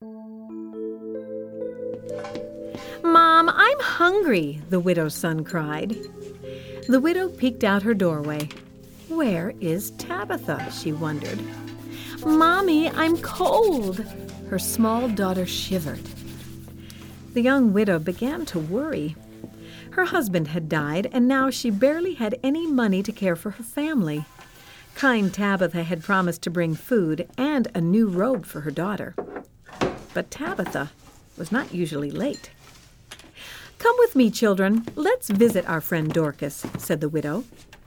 "Mom, I'm hungry," the widow's son cried. The widow peeked out her doorway. Where is Tabitha, she wondered. "Mommy, I'm cold." Her small daughter shivered. The young widow began to worry. Her husband had died, and now she barely had any money to care for her family. Kind Tabitha had promised to bring food and a new robe for her daughter. But Tabitha was not usually late. "Come with me, children. Let's visit our friend Dorcas," said the widow.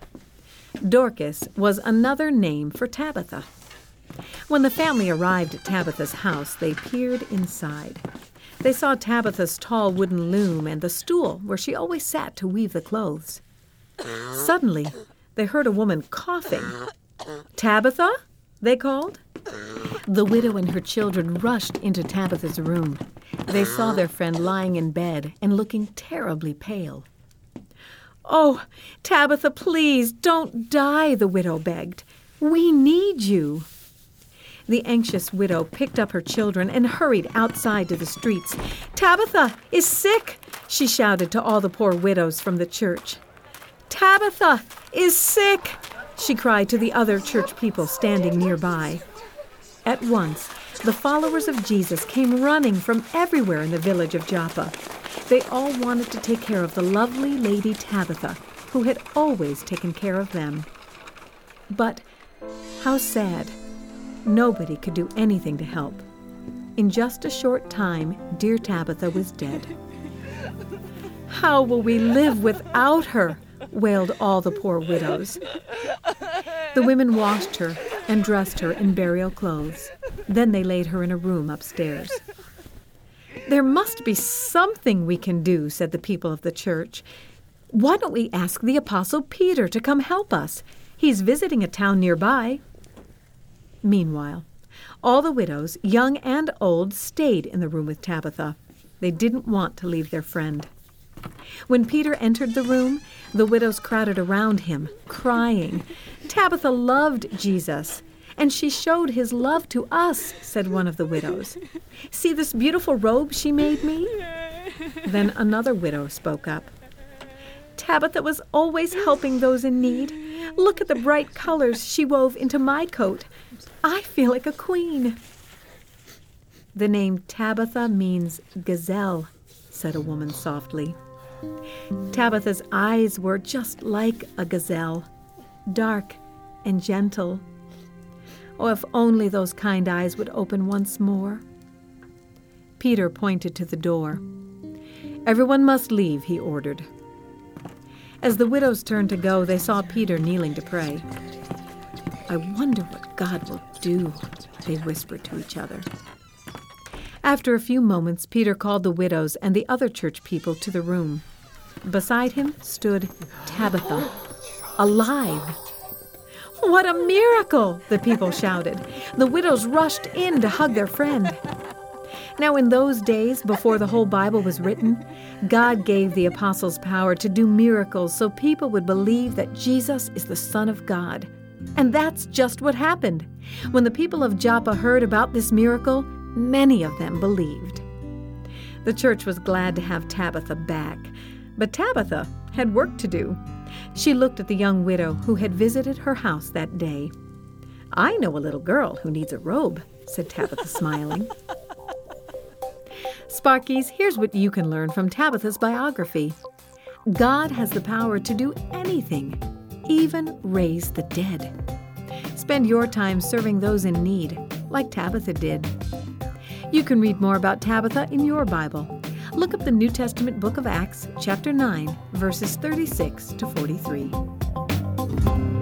Dorcas was another name for Tabitha. When the family arrived at Tabitha's house, they peered inside. They saw Tabitha's tall wooden loom and the stool where she always sat to weave the clothes. Suddenly, they heard a woman coughing. "Tabitha?" they called. The widow and her children rushed into Tabitha's room. They saw their friend lying in bed and looking terribly pale. "Oh, Tabitha, please, don't die," the widow begged. "We need you." The anxious widow picked up her children and hurried outside to the streets. "Tabitha is sick," she shouted to all the poor widows from the church. "Tabitha is sick," she cried to the other church people standing nearby. At once, the followers of Jesus came running from everywhere in the village of Joppa. They all wanted to take care of the lovely Lady Tabitha, who had always taken care of them. But how sad. Nobody could do anything to help. In just a short time, dear Tabitha was dead. "How will we live without her?" wailed all the poor widows. The women washed her and dressed her in burial clothes. Then they laid her in a room upstairs. "There must be something we can do," said the people of the church. "Why don't we ask the Apostle Peter to come help us? He's visiting a town nearby." Meanwhile, all the widows, young and old, stayed in the room with Tabitha. They didn't want to leave their friend. When Peter entered the room, the widows crowded around him, crying. "Tabitha loved Jesus, and she showed his love to us," said one of the widows. "See this beautiful robe she made me?" Then another widow spoke up. "Tabitha was always helping those in need. Look at the bright colors she wove into my coat. I feel like a queen." "The name Tabitha means gazelle," said a woman softly. Tabitha's eyes were just like a gazelle, dark and gentle. Oh, if only those kind eyes would open once more. Peter pointed to the door. "Everyone must leave," he ordered. As the widows turned to go, they saw Peter kneeling to pray. "I wonder what God will do," they whispered to each other. After a few moments, Peter called the widows and the other church people to the room. Beside him stood Tabitha, alive. "What a miracle!" the people shouted. The widows rushed in to hug their friend. Now, in those days, before the whole Bible was written, God gave the apostles power to do miracles so people would believe that Jesus is the Son of God. And that's just what happened. When the people of Joppa heard about this miracle, many of them believed. The church was glad to have Tabitha back, but Tabitha had work to do. She looked at the young widow who had visited her house that day. "I know a little girl who needs a robe," said Tabitha, smiling. Sparkies, here's what you can learn from Tabitha's biography. God has the power to do anything, even raise the dead. Spend your time serving those in need, like Tabitha did. You can read more about Tabitha in your Bible. Look up the New Testament book of Acts, chapter 9, verses 36 to 43.